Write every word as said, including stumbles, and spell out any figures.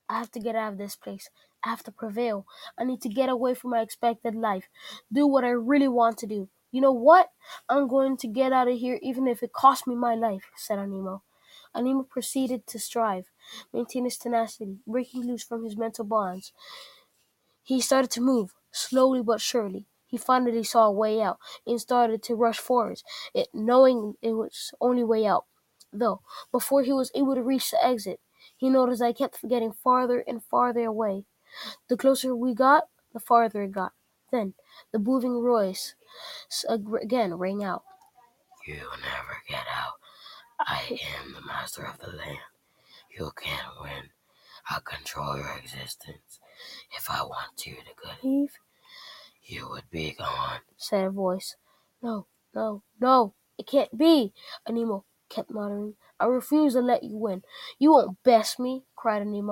I have to get out of this place. I have to prevail. I need to get away from my expected life. Do what I really want to do. You know what? I'm going to get out of here even if it costs me my life, said Anemo. Anemo proceeded to strive, maintain his tenacity, breaking loose from his mental bonds. He started to move, slowly but surely. He finally saw a way out and started to rush forwards, it, knowing it was only way out. Though, before he was able to reach the exit, he noticed I kept getting farther and farther away. The closer we got, the farther it got. Then, the booming voice again rang out. You will never get out. I am the master of the land. You can't win. I'll control your existence. If I want you to leave, you would be gone, said a voice. No, no, no, it can't be, Anemo kept muttering. I refuse to let you win. You won't best me, cried Anemo.